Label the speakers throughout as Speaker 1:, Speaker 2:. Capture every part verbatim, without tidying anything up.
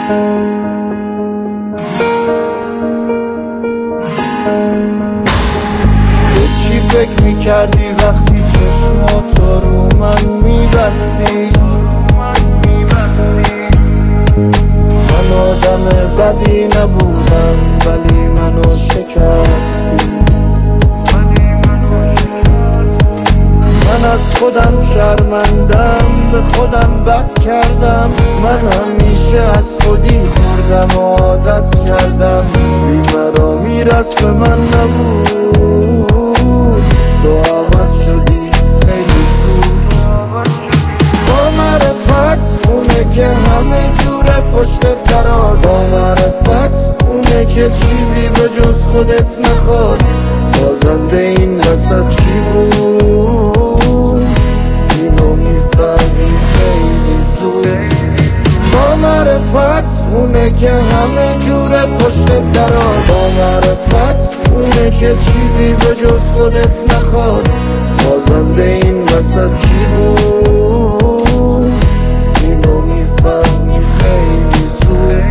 Speaker 1: چی فکر میکردی وقتی چشماتو رو من میبستی؟ من آدم بدی نبودم ولی منو شکستی. من از خودم شرمندم، به خودم بد کردم. من همیشه از خودی خوردم و عادت کردم. بی‌مرامی رسم من نبود، تو عوض شدی خیلی زود. با معرفت اونه که همه جوره پشت درار، با معرفت اونه که چیزی به جز خودت نخواد. بازنده این وسط کی بود؟ اینو میفهمی خیلی زود. با معرفت اونه که همه جوره پشت درار، با معرفت اونه که چیزی به جز خودت نخواد. بازنده این وسط کی بود؟ اینو میفهمی خیلی زود.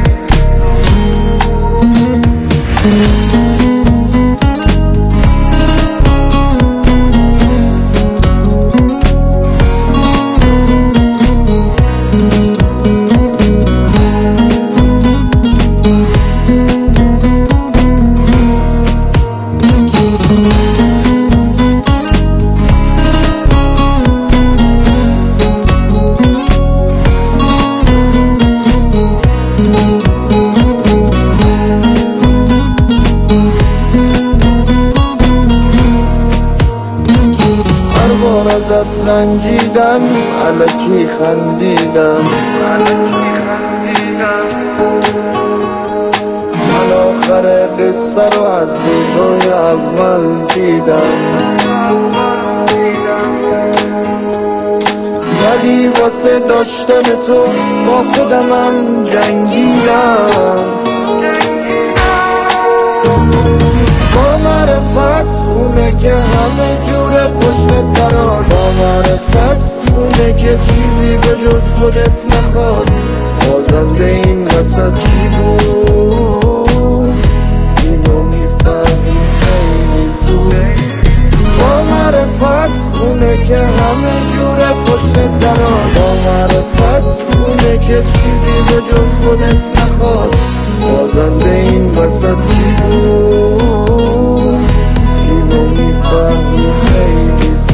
Speaker 1: ازت رنجیدم، الکی خندیدم. من آخر قصه رو از روزای اول دیدم، ولی واسه داشتن تو با خودمم جنگیدم. با معرفت اونه که همه جوره پشت درار، با معرفت اونه که چیزی به جز خودت نخواد. بازنده این وسط کی بود؟ اینو میفهمی خیلی زود. با معرفت اونه که همه جوره پشت درار، با معرفت اونه که چیزی به جز خودت نخواد. بازنده این وسط کی بود؟ اینو میفهمی خیلی زود.